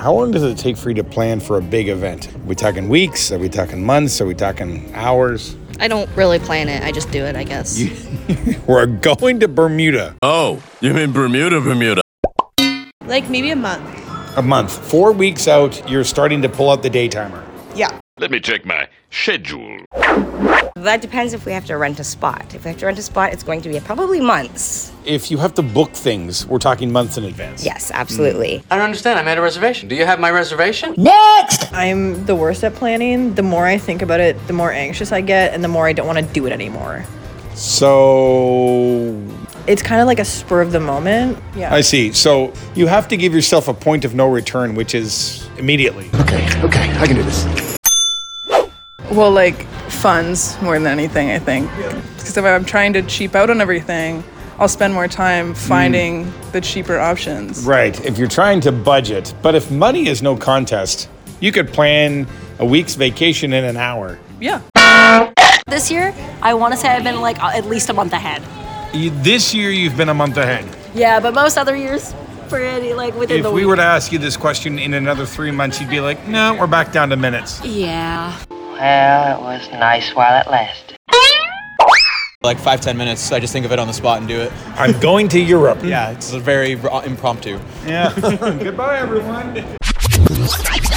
How long does it take for you to plan for a big event? Are we talking weeks? Are we talking months? Are we talking hours? I don't really plan it. I just do it, I guess. We're going to Bermuda. Oh, you mean Bermuda? Like maybe a month. A month. 4 weeks out, you're starting to pull out the day timer. Yeah. Let me check my schedule. That depends if we have to rent a spot. If we have to rent a spot, it's going to be probably months. If you have to book things, we're talking months in advance. Yes, absolutely. I don't understand. I made a reservation. Do you have my reservation? I'm the worst at planning. The more I think about it, the more anxious I get, and the more I don't want to do it anymore. So It's kind of like a spur of the moment. Yeah. I see. So you have to give yourself a point of no return, which is immediately. Okay, I can do this. Well, like funds more than anything, I think. Because if I'm trying to cheap out on everything, I'll spend more time finding the cheaper options. Right. If you're trying to budget, but if money is no contest, you could plan a week's vacation in an hour. Yeah. This year, I want to say I've been like at least a month ahead. This year, you've been a month ahead. Yeah, but most other years, pretty like within If the we week. were to ask you this question in another 3 months, you'd be like, no, we're back down to minutes. Yeah. Well, it was nice while it lasted. Like 5-10 minutes, I just think of it on the spot and do it. I'm going to Europe. Yeah, it's a very impromptu. Yeah. Goodbye, everyone.